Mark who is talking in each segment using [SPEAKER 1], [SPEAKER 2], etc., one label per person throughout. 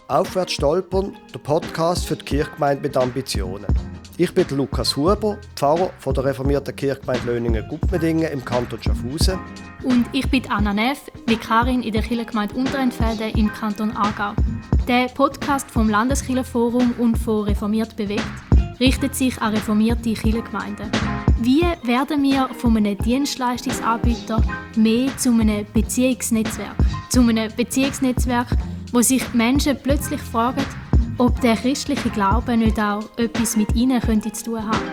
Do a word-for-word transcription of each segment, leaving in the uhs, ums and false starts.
[SPEAKER 1] Aufwärts stolpern, der Podcast für die Kirchgemeinde mit Ambitionen. Ich bin der Lukas Huber, Pfarrer von der reformierten Kirchgemeinde Löningen-Gutmedingen im Kanton Schaffhausen.
[SPEAKER 2] Und ich bin Anna Neff, Vikarin in der Kirchgemeinde Unterentfelde im Kanton Aargau. Der Podcast vom Landeskirchenforum und von Reformiert bewegt richtet sich an reformierte Kirchengemeinden. Wie werden wir von einem Dienstleistungsanbieter mehr zu einem Beziehungsnetzwerk? Zu einem Beziehungsnetzwerk, wo sich Menschen plötzlich fragen, ob der christliche Glaube nicht auch etwas mit ihnen könnte zu tun haben.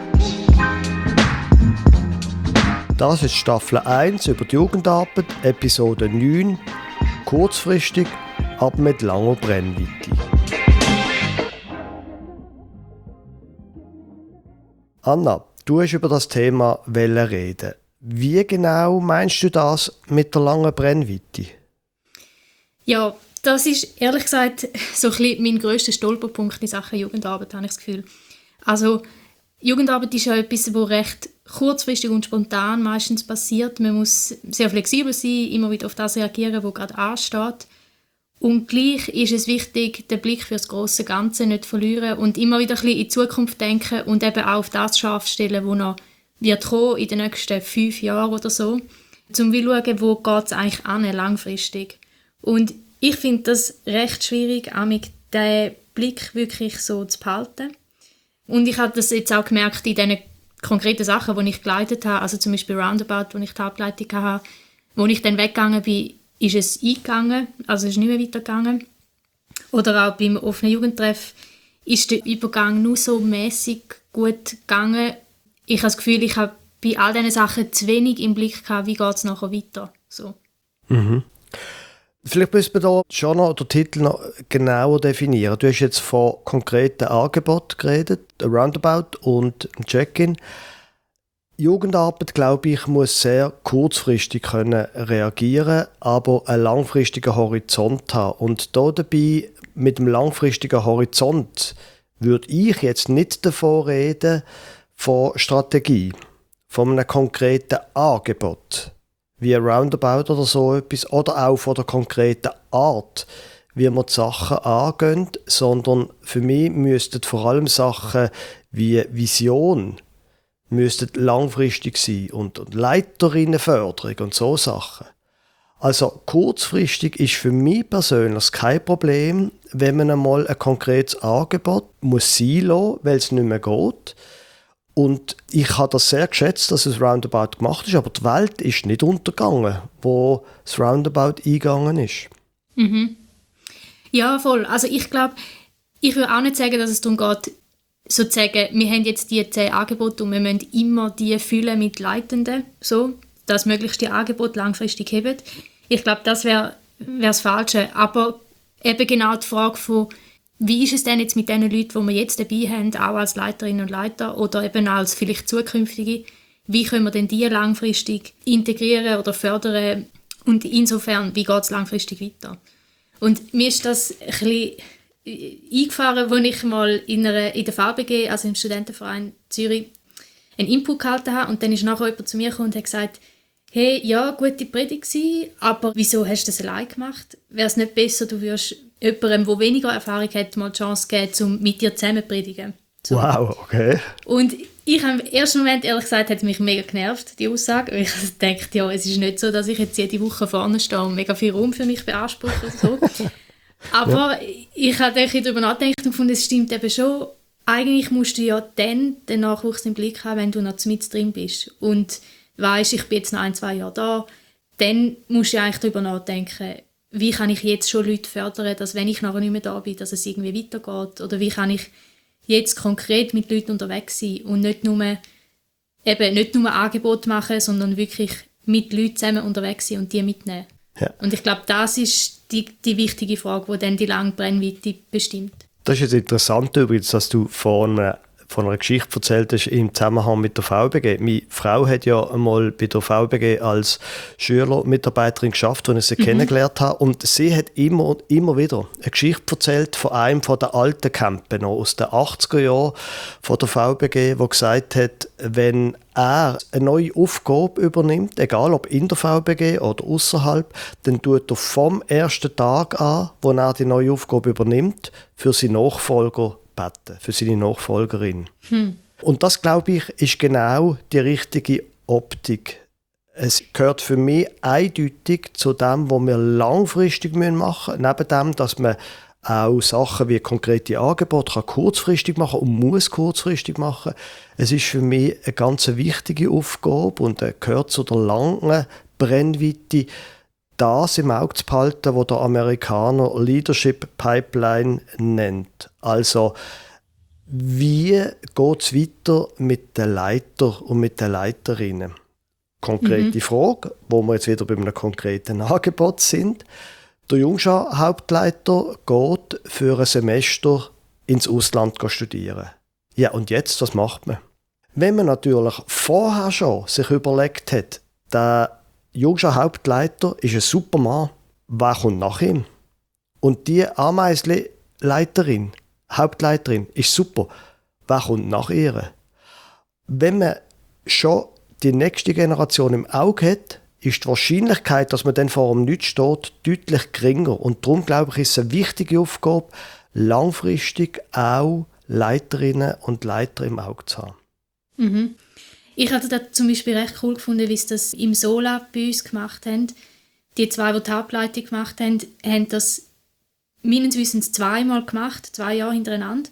[SPEAKER 1] Das ist Staffel eins über die Jugendarbeit, Episode neun, kurzfristig, aber mit langer Brennweite. Anna, du hast über das Thema reden. Wie genau meinst du das mit der langen Brennweite?
[SPEAKER 2] Ja, das ist ehrlich gesagt so ein bisschen mein grösster Stolperpunkt in Sachen Jugendarbeit, habe ich das Gefühl. Also Jugendarbeit ist ja etwas, das recht kurzfristig und spontan meistens passiert. Man muss sehr flexibel sein, immer wieder auf das reagieren, was gerade ansteht. Und gleich ist es wichtig, den Blick für das grosse Ganze nicht zu verlieren und immer wieder ein bisschen in die Zukunft denken und eben auch auf das scharf stellen, was noch wird kommen in den nächsten fünf Jahren oder so, um zu schauen, wo geht es eigentlich an, langfristig. Und ich finde das recht schwierig, auch mit diesen Blick wirklich so zu behalten. Und ich habe das jetzt auch gemerkt in diesen konkreten Sachen, die ich geleitet habe, also zum Beispiel Roundabout, wo ich die Hauptleitung hatte, wo ich dann weggegangen bin, ist es eingegangen, also ist nicht mehr weitergegangen. Oder auch beim offenen Jugendtreff ist der Übergang nur so mäßig gut gegangen. Ich habe das Gefühl, ich habe bei all diesen Sachen zu wenig im Blick gehabt, wie geht es nachher weiter. So.
[SPEAKER 1] Mhm. Vielleicht müssen wir da schon noch den Titel noch genauer definieren. Du hast jetzt von konkreten Angeboten geredet, ein Roundabout und ein Check-in. Jugendarbeit, glaube ich, muss sehr kurzfristig können reagieren, aber einen langfristigen Horizont haben. Und da dabei, mit dem langfristigen Horizont, würde ich jetzt nicht davon reden, von Strategie, von einem konkreten Angebot, wie ein Roundabout oder so etwas, oder auch von der konkreten Art, wie man die Sachen angehen, sondern für mich müssten vor allem Sachen wie Vision müssten langfristig sein und Leiterinnenförderung und so Sachen. Also kurzfristig ist für mich persönlich kein Problem, wenn man einmal ein konkretes Angebot muss sein lassen, weil es nicht mehr geht. Und ich habe das sehr geschätzt, dass es Roundabout gemacht ist, aber die Welt ist nicht untergegangen, wo das Roundabout eingegangen ist.
[SPEAKER 2] Mhm. Ja, voll. Also ich glaube, ich würde auch nicht sagen, dass es darum geht, sozusagen, wir haben jetzt die zehn Angebote und wir müssen immer die füllen mit Leitenden, so, dass möglichst die Angebote langfristig heben. Ich glaube, das wäre das Falsche. Aber eben genau die Frage von, wie ist es denn jetzt mit den Leuten, die wir jetzt dabei haben, auch als Leiterinnen und Leiter oder eben als vielleicht zukünftige, wie können wir denn die langfristig integrieren oder fördern und insofern, wie geht es langfristig weiter? Und mir ist das ein bisschen eingefahren, als ich mal in, einer, in der V B G, also im Studentenverein Zürich, einen Input gehalten habe und dann ist nachher jemand zu mir gekommen und hat gesagt, hey, ja, gute Predigt gewesen, aber wieso hast du das allein gemacht? Wäre es nicht besser, du würdest jemandem, der weniger Erfahrung hat, mal die Chance geben, um mit dir zusammen zu predigen? So.
[SPEAKER 1] Wow, okay.
[SPEAKER 2] Und ich habe im ersten Moment, ehrlich gesagt, hat mich mega genervt, die Aussage. Ich dachte, ja, es ist nicht so, dass ich jetzt jede Woche vorne stehe und mega viel Raum für mich beanspruche oder so. Aber ja. Ich habe darüber nachgedacht und gefunden, es stimmt eben schon. Eigentlich musst du ja dann den Nachwuchs im Blick haben, wenn du noch mit drin bist. Und weisst, ich bin jetzt noch ein, zwei Jahre da. Dann musst du eigentlich darüber nachdenken, wie kann ich jetzt schon Leute fördern, dass wenn ich nachher nicht mehr da bin, dass es irgendwie weitergeht. Oder wie kann ich jetzt konkret mit Leuten unterwegs sein und nicht nur, eben nicht nur Angebote machen, sondern wirklich mit Leuten zusammen unterwegs sein und die mitnehmen. Ja. Und ich glaube, das ist die, die wichtige Frage, die dann die lange Brennweite bestimmt.
[SPEAKER 1] Das ist jetzt interessant übrigens, dass du von einer von einer Geschichte erzählt hast im Zusammenhang mit der V B G. Meine Frau hat ja einmal bei der V B G als Schülermitarbeiterin geschafft, als ich sie mhm. kennengelernt habe. Und sie hat immer immer wieder eine Geschichte erzählt von einem von den alten Campen noch aus den achtziger Jahren von der V B G, der gesagt hat, wenn er eine neue Aufgabe übernimmt, egal ob in der V B G oder außerhalb, dann tut er vom ersten Tag an, wo er die neue Aufgabe übernimmt, für seinen Nachfolger beten, für seine Nachfolgerin. Hm. Und das, glaube ich, ist genau die richtige Optik. Es gehört für mich eindeutig zu dem, was wir langfristig machen müssen, neben dem, dass man auch Sachen wie konkrete Angebote kann kurzfristig machen und muss kurzfristig machen. Es ist für mich eine ganz wichtige Aufgabe und gehört zu der langen Brennweite, das im Auge zu behalten, was der Amerikaner Leadership Pipeline nennt. Also, wie geht es weiter mit den Leitern und mit den Leiterinnen? Konkrete mhm. Frage, wo wir jetzt wieder bei einem konkreten Angebot sind. Der Jungschar-Hauptleiter geht für ein Semester ins Ausland studieren. Ja, und jetzt, was macht man? Wenn man natürlich vorher schon sich überlegt hat, der Jungschar-Hauptleiter ist ein super Mann, wer kommt nach ihm? Und die Ameisli-Leiterin, Hauptleiterin, ist super, wer kommt nach ihr? Wenn man schon die nächste Generation im Auge hat, ist die Wahrscheinlichkeit, dass man dann vor dem Nichts steht, deutlich geringer. Und darum, glaube ich, ist es eine wichtige Aufgabe, langfristig auch Leiterinnen und Leiter im Auge zu haben.
[SPEAKER 2] Mhm. Ich hatte das zum Beispiel recht cool gefunden, wie sie das im Sola bei uns gemacht haben. Die zwei, die die Hauptleitung gemacht haben, haben das meines Wissens zweimal gemacht, zwei Jahre hintereinander.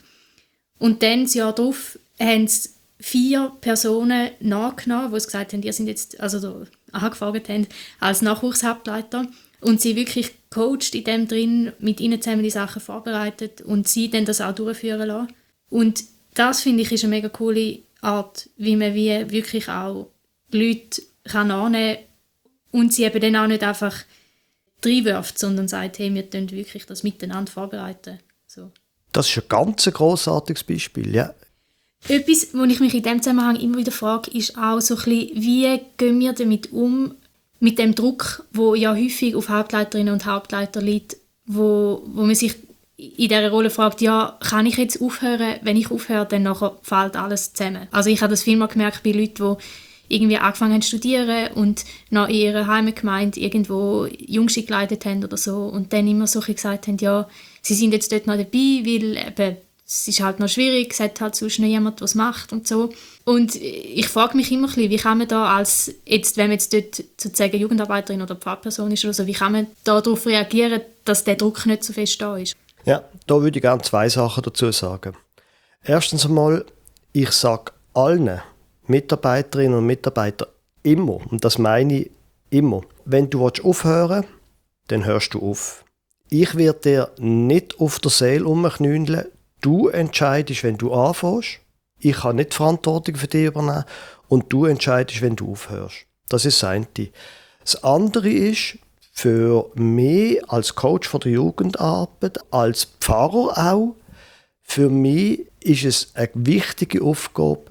[SPEAKER 2] Und dann, das Jahr darauf, haben sie vier Personen nachgenommen, die gesagt haben, die sind jetzt, also da angefragt haben, als Nachwuchshauptleiter. Und sie wirklich coacht in dem drin, mit ihnen zusammen die Sachen vorbereitet und sie dann das auch durchführen lassen. Und das, finde ich, ist eine mega coole Art, wie man wie wirklich auch die Leute kann annehmen kann und sie eben dann auch nicht einfach reinwirft, sondern sagt, hey, wir tun wirklich das miteinander vorbereiten. So.
[SPEAKER 1] Das ist ein ganz grossartiges Beispiel, ja.
[SPEAKER 2] Etwas, was ich mich in diesem Zusammenhang immer wieder frage, ist auch so ein bisschen, wie gehen wir damit um, mit dem Druck, der ja häufig auf Hauptleiterinnen und Hauptleiter liegt, wo, wo man sich in dieser Rolle fragt, ja, kann ich jetzt aufhören? Wenn ich aufhöre, dann nachher fällt alles zusammen. Also ich habe das viel mal gemerkt bei Leuten, die irgendwie angefangen haben zu studieren und noch in ihrer Heimatgemeinde irgendwo Jungschule geleitet haben oder so und dann immer so gesagt haben, ja, sie sind jetzt dort noch dabei, weil eben, es ist halt noch schwierig, es hat halt sonst noch jemand, was macht und so. Und ich frage mich immer ein bisschen, wie kann man da als, jetzt, wenn man jetzt dort sozusagen Jugendarbeiterin oder Pfarrperson ist oder so, wie kann man da darauf reagieren, dass der Druck nicht so fest da ist?
[SPEAKER 1] Ja, da würde ich gerne zwei Sachen dazu sagen. Erstens einmal, ich sage allen Mitarbeiterinnen und Mitarbeitern immer, und das meine ich immer, wenn du aufhören willst, dann hörst du auf. Ich werde dir nicht auf der Seele rumknündeln. Du entscheidest, wenn du anfängst. Ich kann nicht die Verantwortung für dich übernehmen. Und du entscheidest, wenn du aufhörst. Das ist das eine. Das andere ist, für mich als Coach von der Jugendarbeit, als Pfarrer auch, für mich ist es eine wichtige Aufgabe,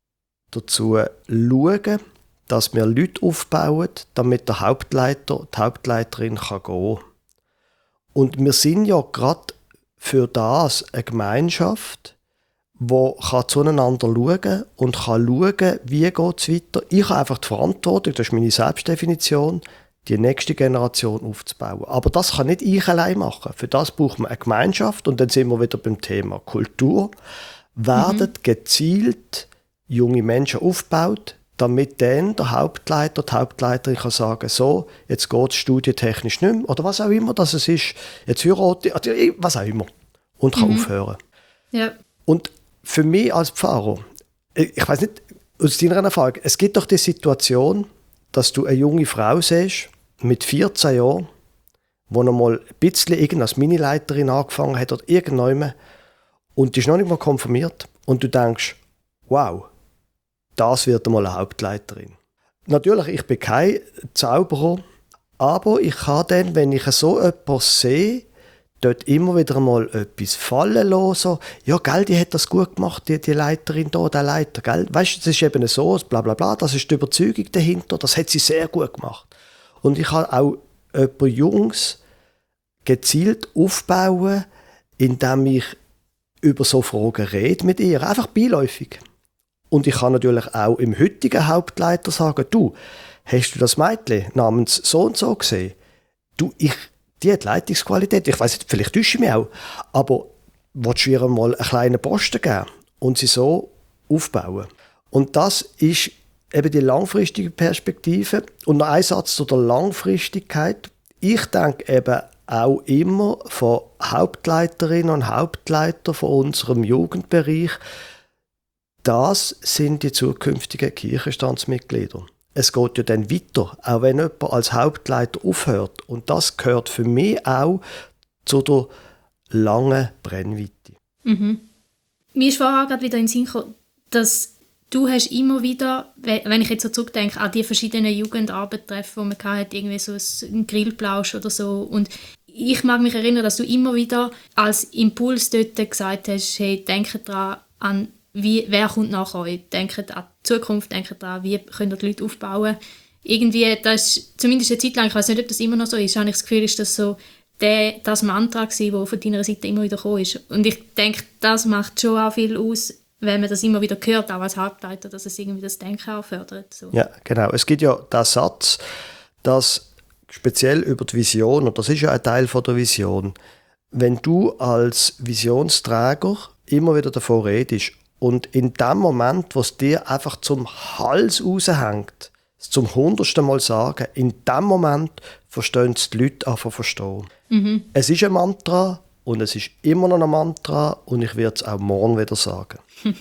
[SPEAKER 1] dazu zu schauen, dass wir Leute aufbauen, damit der Hauptleiter, die Hauptleiterin kann gehen kann. Und wir sind ja gerade für das eine Gemeinschaft, die zueinander schauen kann und kann schauen, wie geht es weiter. Ich habe einfach die Verantwortung, das ist meine Selbstdefinition, die nächste Generation aufzubauen. Aber das kann nicht ich allein machen. Für das braucht man eine Gemeinschaft und dann sind wir wieder beim Thema Kultur. Werden mhm. gezielt junge Menschen aufgebaut, damit dann der Hauptleiter, die Hauptleiterin kann sagen, so, jetzt geht es studientechnisch nicht mehr, oder was auch immer das ist, jetzt heirate, was auch immer, und kann mhm. aufhören.
[SPEAKER 2] Ja.
[SPEAKER 1] Und für mich als Pfarrer, ich weiß nicht, aus deiner Erfahrung, es gibt doch die Situation, dass du eine junge Frau siehst, mit vierzehn Jahren, die noch mal ein bisschen irgend als Minileiterin angefangen hat oder irgendjemand, und die ist noch nicht mal konfirmiert, und du denkst, wow, das wird einmal eine Hauptleiterin. Natürlich, ich bin kein Zauberer, aber ich kann dann, wenn ich so etwas sehe, dort immer wieder mal etwas fallen lassen. So, ja, gell, die hat das gut gemacht, die, die Leiterin da, der Leiter, gell. Weißt du, das ist eben so, bla bla bla, das ist die Überzeugung dahinter, das hat sie sehr gut gemacht. Und ich habe auch jemanden Jungs gezielt aufbauen, indem ich über so Fragen rede mit ihr, einfach beiläufig. Und ich kann natürlich auch im heutigen Hauptleiter sagen, du, hast du das Mädchen namens so und so gesehen? Du, ich, die hat Leitungsqualität, ich weiss nicht, vielleicht täusche ich mich auch, aber willst du ihr mal einen kleinen Posten geben und sie so aufbauen? Und das ist eben die langfristige Perspektive. Und noch ein Satz zu der Langfristigkeit. Ich denke eben auch immer von Hauptleiterinnen und Hauptleitern von unserem Jugendbereich, das sind die zukünftigen Kirchenstandsmitglieder. Es geht ja dann weiter, auch wenn jemand als Hauptleiter aufhört. Und das gehört für mich auch zu der langen Brennweite.
[SPEAKER 2] Mhm. Mir ist vorher gerade wieder in den Sinn gekommen, dass du hast immer wieder, wenn ich jetzt so zurückdenke, an die verschiedenen Jugendarbeitstreffen, die man hatte, irgendwie so ein Grillplausch oder so. Und ich mag mich erinnern, dass du immer wieder als Impuls dort gesagt hast, hey, denkt daran, an wie, wer kommt nach euch? Denkt an die Zukunft, denkt daran, wie könnt ihr die Leute aufbauen? Irgendwie, das ist zumindest eine Zeit lang, ich weiß nicht, ob das immer noch so ist, habe ich das Gefühl, ist das so der, das Mantra gewesen, das von deiner Seite immer wieder gekommen ist. Und ich denke, das macht schon auch viel aus, wenn man das immer wieder hört, auch als Hauptleiter, dass es irgendwie das Denken auch fördert. So.
[SPEAKER 1] Ja, genau. Es gibt ja den Satz, dass speziell über die Vision, und das ist ja ein Teil von der Vision, wenn du als Visionsträger immer wieder davon redest und in dem Moment, wo es dir einfach zum Hals raushängt, zum hundertsten Mal sagen, in dem Moment verstehen es die Leute einfach verstehen. Mhm. Es ist ein Mantra und es ist immer noch ein Mantra und ich werde es auch morgen wieder sagen.
[SPEAKER 2] Hm.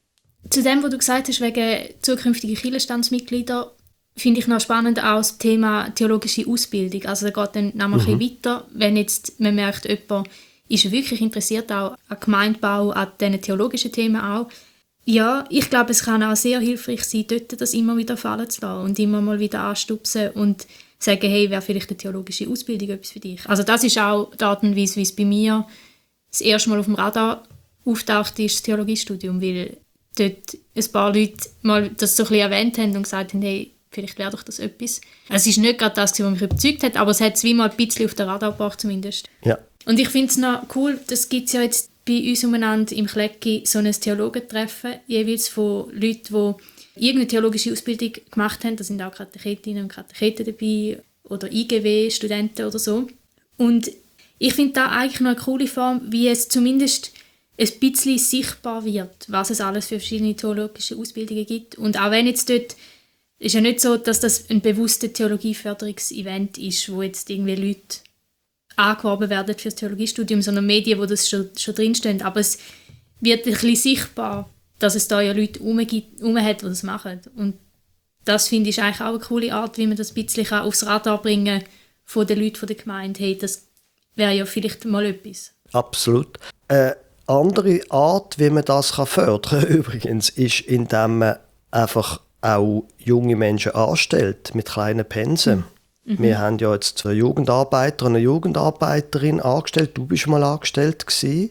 [SPEAKER 2] Zu dem, was du gesagt hast, wegen zukünftiger Kirchenstandsmitglieder, finde ich noch spannend auch das Thema theologische Ausbildung. Also da geht dann noch mal mhm. ein bisschen weiter, wenn jetzt man merkt, jemand ist wirklich interessiert auch an Gemeindebau, an diesen theologischen Themen auch. Ja, ich glaube, es kann auch sehr hilfreich sein, dort das immer wieder fallen zu lassen und immer mal wieder anstupsen und sagen, hey, wäre vielleicht eine theologische Ausbildung etwas für dich. Also das ist auch die Art und Weise, wie es bei mir das erste Mal auf dem Radar auftaucht, ist das Theologiestudium, weil dort ein paar Leute mal das so ein bisschen erwähnt haben und gesagt haben, hey, vielleicht wäre doch das etwas. Es ist nicht gerade das, was mich überzeugt hat, aber es hat es wie mal ein bisschen auf den Radar gebracht zumindest.
[SPEAKER 1] Ja.
[SPEAKER 2] Und ich finde es noch cool, das gibt es ja jetzt bei uns umeinander im Klecki so ein Theologentreffen, jeweils von Leuten, die irgendeine theologische Ausbildung gemacht haben. Da sind auch Katechetinnen und Katecheten dabei oder I G W-Studenten oder so. Und ich finde da eigentlich noch eine coole Form, wie es zumindest ein bisschen sichtbar wird, was es alles für verschiedene theologische Ausbildungen gibt. Und auch wenn jetzt dort, ist ja nicht so, dass das ein bewusstes Theologieförderungsevent ist, wo jetzt irgendwie Leute angeworben werden für das Theologiestudium, sondern Medien, wo das schon, schon drinstehen. Aber es wird ein bisschen sichtbar, dass es da ja Leute herum hat, die das machen. Und das finde ich eigentlich auch eine coole Art, wie man das ein bisschen aufs Radar bringen kann von den Leuten von der Gemeinde. Hey, das wäre ja vielleicht mal etwas.
[SPEAKER 1] Absolut. Eine andere Art, wie man das fördern kann, übrigens, ist, indem man einfach auch junge Menschen anstellt mit kleinen Pensen. Mhm. Wir haben ja jetzt zwei Jugendarbeiter und eine Jugendarbeiterin angestellt. Du bist mal angestellt gewesen.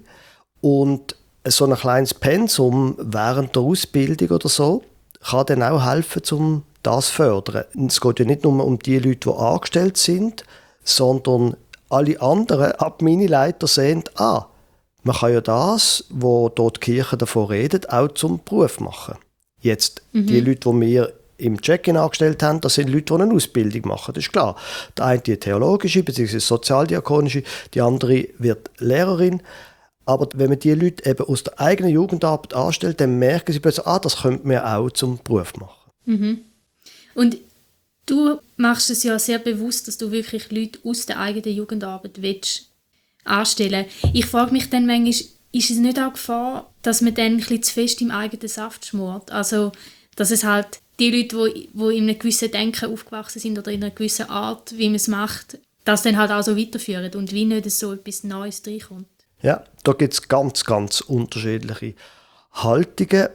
[SPEAKER 1] Und so ein kleines Pensum während der Ausbildung oder so kann dann auch helfen, um das zu fördern. Es geht ja nicht nur um die Leute, die angestellt sind, sondern alle anderen, ab meine Leiter sehen, ah, man kann ja das, wo dort die Kirche davon redet, auch zum Beruf machen. Jetzt, mhm. die Leute, die wir im Check-in angestellt haben, das sind Leute, die eine Ausbildung machen, das ist klar. Der eine die theologische bzw. sozialdiakonische, die andere wird Lehrerin. Aber wenn man die Leute eben aus der eigenen Jugendarbeit anstellt, dann merken sie plötzlich, ah, das könnte man auch zum Beruf machen.
[SPEAKER 2] Mhm. Und du machst es ja sehr bewusst, dass du wirklich Leute aus der eigenen Jugendarbeit willst anstellen. Ich frage mich dann manchmal, ist es nicht auch Gefahr, dass man dann ein bisschen zu fest im eigenen Saft schmort? Also, dass es halt die Leute, die, die in einem gewissen Denken aufgewachsen sind oder in einer gewissen Art, wie man es macht, das dann halt auch so weiterführen und wie nicht so etwas Neues reinkommt.
[SPEAKER 1] Ja, da gibt es ganz, ganz unterschiedliche Haltungen.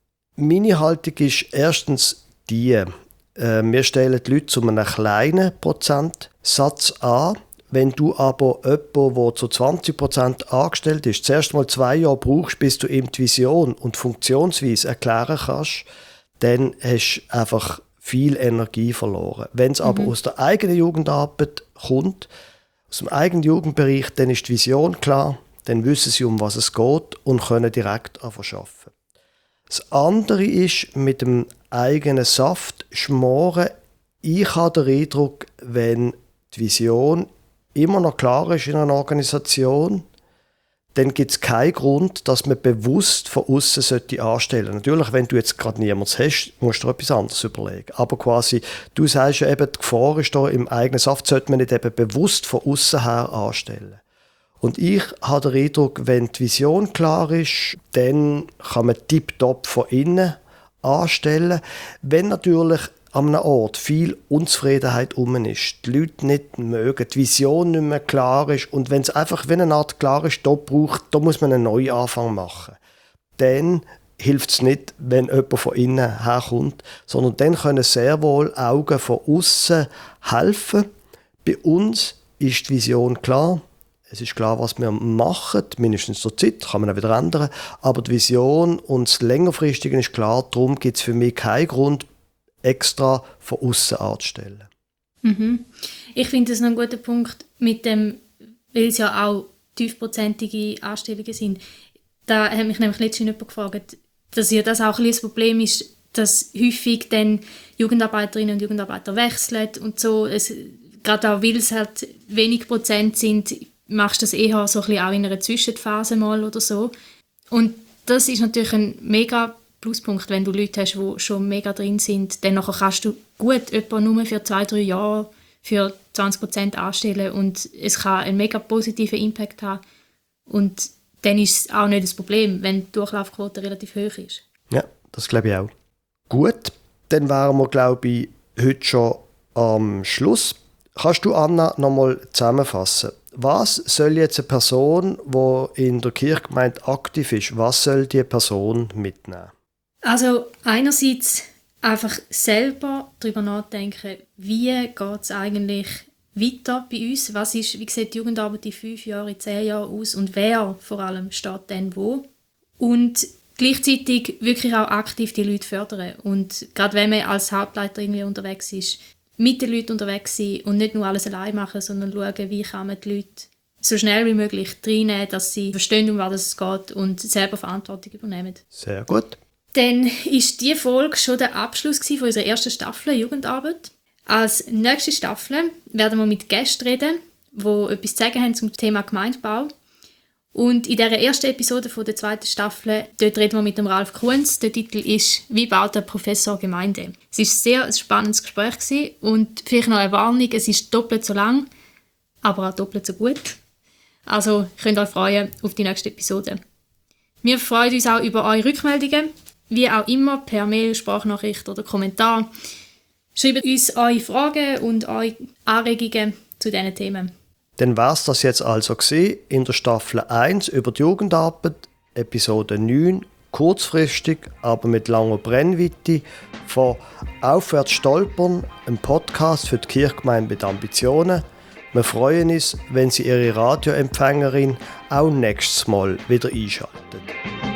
[SPEAKER 1] Meine Haltung ist erstens die, äh, wir stellen die Leute zu einem kleinen Prozentsatz an, Wenn du aber jemanden, der zu zwanzig Prozent angestellt ist, zuerst mal zwei Jahre brauchst, bis du ihm die Vision und die Funktionsweise erklären kannst, dann hast du einfach viel Energie verloren. Wenn es mhm. aber aus der eigenen Jugendarbeit kommt, aus dem eigenen Jugendbereich, dann ist die Vision klar, dann wissen sie, um was es geht und können direkt arbeiten. Das andere ist, mit dem eigenen Saft schmoren. Ich habe den Eindruck, wenn die Vision immer noch klar ist in einer Organisation, dann gibt es keinen Grund, dass man bewusst von außen sollte anstellen sollte. Natürlich, wenn du jetzt gerade niemanden hast, musst du etwas anderes überlegen. Aber quasi, du sagst ja eben, die Gefahr ist da, im eigenen Saft sollte man nicht eben bewusst von außen her anstellen. Und ich habe den Eindruck, wenn die Vision klar ist, dann kann man tipptopp von innen anstellen. Wenn natürlich an einem Ort viel Unzufriedenheit um ist, die Leute nicht mögen, die Vision nicht mehr klar ist und wenn es einfach wie eine Art klar ist, da, braucht, da muss man einen Neuanfang machen, dann hilft es nicht, wenn jemand von innen herkommt, sondern dann können sehr wohl Augen von außen helfen. Bei uns ist die Vision klar. Es ist klar, was wir machen, mindestens zur Zeit, kann man auch wieder ändern. Aber die Vision und das Längerfristige ist klar, darum gibt es für mich keinen Grund, extra von außen anzustellen.
[SPEAKER 2] Mhm. Ich finde das noch ein guter Punkt, mit dem, weil es ja auch tiefprozentige Anstellungen sind. Da hat mich nämlich letztens jemand gefragt, dass ja das auch ein das Problem ist, dass häufig dann Jugendarbeiterinnen und Jugendarbeiter wechseln und so. Es, gerade auch, weil es halt wenig Prozent sind, machst du das eher so ein bisschen auch in einer Zwischenphase mal oder so. Und das ist natürlich ein mega Pluspunkt, wenn du Leute hast, die schon mega drin sind. Dann kannst du gut etwa nur für zwei, drei Jahre für zwanzig Prozent anstellen und es kann einen mega positiven Impact haben. Und dann ist es auch nicht das Problem, wenn die Durchlaufquote relativ hoch ist.
[SPEAKER 1] Ja, das glaube ich auch. Gut, dann wären wir, glaube ich, heute schon am Schluss. Kannst du, Anna, nochmal zusammenfassen? Was soll jetzt eine Person, die in der Kirchgemeinde aktiv ist, was soll diese Person mitnehmen?
[SPEAKER 2] Also einerseits einfach selber darüber nachdenken, wie geht es eigentlich weiter bei uns? Was ist, wie sieht die Jugendarbeit in fünf Jahren, in zehn Jahren aus und wer vor allem steht dann wo? Und gleichzeitig wirklich auch aktiv die Leute fördern. Und gerade wenn man als Hauptleiter irgendwie unterwegs ist, mit den Leuten unterwegs sein und nicht nur alles allein machen, sondern schauen, wie kann man die Leute so schnell wie möglich reinnehmen, dass sie verstehen, um was es geht und selber Verantwortung übernehmen.
[SPEAKER 1] Sehr gut.
[SPEAKER 2] Dann war diese Folge schon der Abschluss von unserer ersten Staffel Jugendarbeit. Als nächste Staffel werden wir mit Gästen reden, die etwas zu sagen haben zum Thema Gemeindebau. Und in dieser ersten Episode der zweiten Staffel dort reden wir mit dem Ralf Kunz. Der Titel ist «Wie baut der Professor Gemeinde?». Es war sehr ein spannendes Gespräch gewesen. Und vielleicht noch eine Warnung, es ist doppelt so lang, aber auch doppelt so gut. Also könnt ihr euch freuen auf die nächste Episode. Wir freuen uns auch über eure Rückmeldungen, wie auch immer per Mail, Sprachnachricht oder Kommentar. Schreibt uns eure Fragen und eure Anregungen zu diesen Themen.
[SPEAKER 1] Dann war es das jetzt also gewesen, in der Staffel eins über die Jugendarbeit, Episode neun, kurzfristig, aber mit langer Brennweite, von «Aufwärts stolpern», ein Podcast für die Kirchgemeinde mit Ambitionen. Wir freuen uns, wenn Sie Ihre Radioempfängerin auch nächstes Mal wieder einschalten.